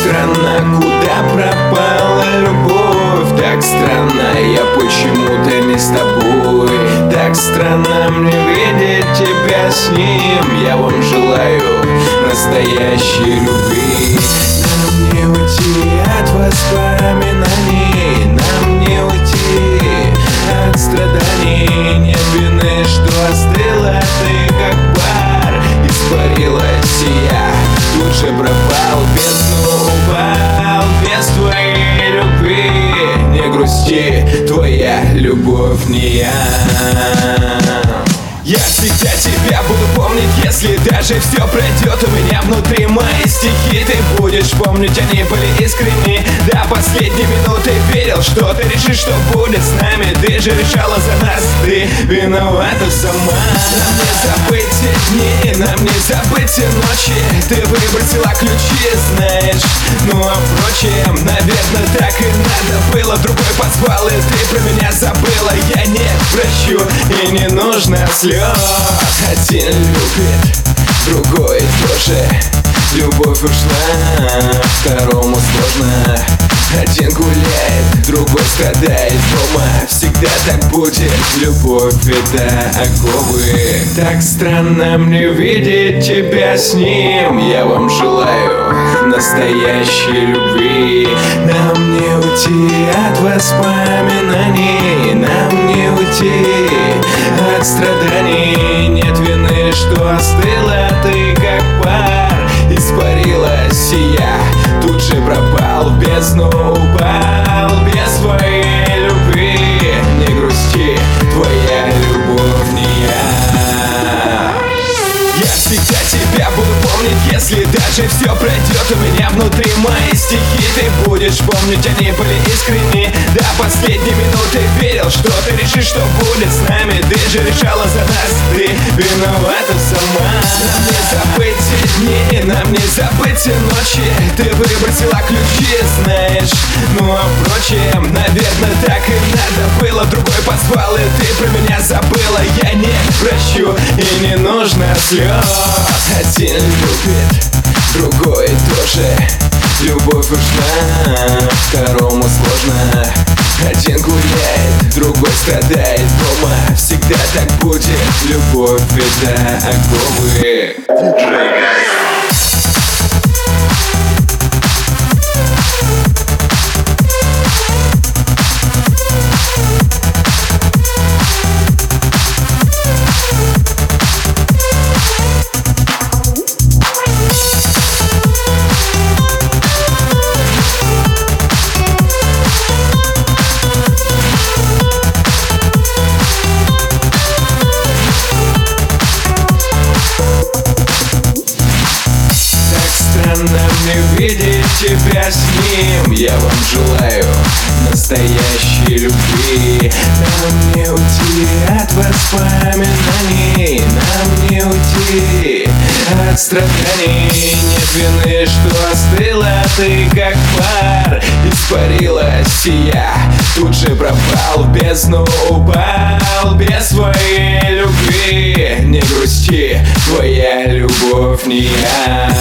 странно, куда пропала любовь? Так странно, я почему-то не с тобой. Так странно мне видеть тебя с ним. Я вам желаю настоящей любви. Нам не уйти от воспоминаний, нам не уйти от страданий. Нет вины, что остыла ты как пар. Испарилась и я тут же пропал в бездну, упал без твоей любви. Не грусти, твоя любовь не я. Я всегда тебя буду помнить, если даже все пройдет у меня внутри. Мои стихи ты будешь помнить, они были искренни. До последней минуты верил, что ты решишь, что будет с нами. Ты же решала за нас, ты виновата сама. Нам не забыть те дни, нам не забыть те ночи. Ты выбросила ключи, знаешь. Ну а впрочем, наверное, так и надо было. Другой позвал, и ты про меня забыла. Я не прощу, и не нужно слез. Один любит, другой тоже. Любовь ушла, второму сложно. Один гуляет, другой страдает дома. Всегда так будет, любовь это оковы. Так странно мне видеть тебя с ним. Я вам желаю настоящей любви. Нам не уйти от воспоминаний, нам не уйти от страданий. Нет вины, что остыла ты как пар. Испарилась и я тут же пропал в бездну, упал без твоей любви. Не грусти, твоя любовь не я. Я всегда тебя буду помнить, если даже все пройдет у меня внутри. Мои стихи ты будешь помнить, они были искренни. До последней минуты верил, что ты решишь, что будет с нами. Ты же решала за нас, ты виновата сама. Нам не забыть те дни, нам не забыть те ночи. Ты выбросила ключи, знаешь. Ну а впрочем, наверное, так и надо было. Другой позвал, и ты про меня забыла. Я не прощу, и не нужно слез. Один любит, другой тоже. Любовь ушла, второму сложно. Один гуляет, другой страдает дома. Всегда так будет, любовь это оковы. Мне видеть тебя с ним. Я вам желаю настоящей любви. Нам не уйти от воспоминаний, нам не уйти от страданий. Нет вины, что остыла ты как пар. Испарилась и я тут же пропал в бездну, упал без твоей любви. Не грусти, твоя любовь не я.